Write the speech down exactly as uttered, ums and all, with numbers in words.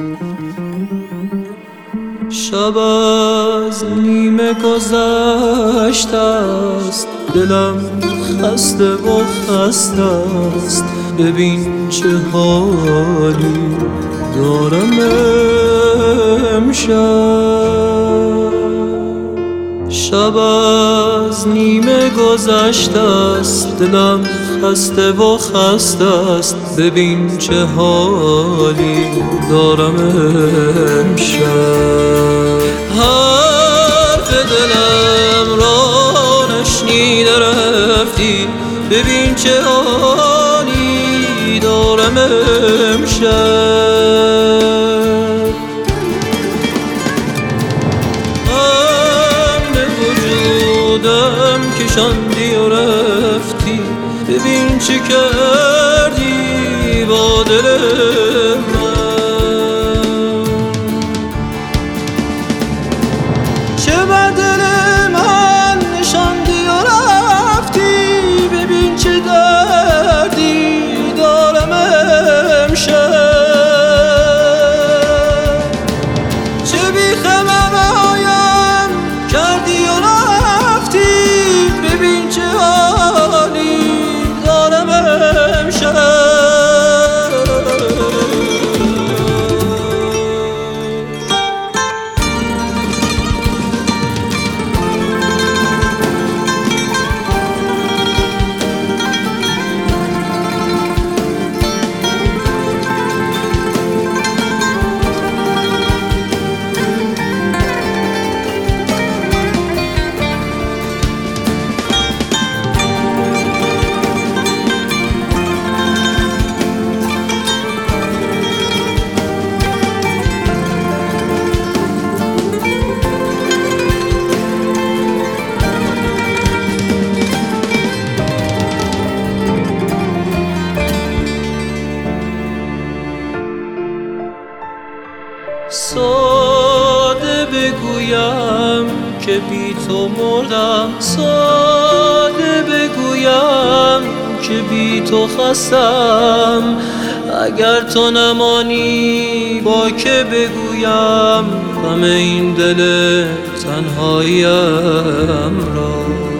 شب از نیمه گذشته است، دلم خسته و خسته است. ببین چه حالی دارم امشب. شب از نیمه گذشته است، دلم خسته و خسته است. ببین چه حالی دارم امشب. حرف دلم را نشنیده رفتی، ببین چه حالی دارم امشب. غم به وجودم کشاندی و رفتی، ببین چه کردی با دل من. چه بر دل من نشاندی و رفتی، ببین چه دردی دارم امشب. چه بی‌خبرایم کردی و رفتی، ببین چه حالی دارم امشب. ساده بگویم که بی تو مردم، ساده بگویم که بی تو خستم. اگر تو نمانی با که بگویم غم این دل تنهاییم را.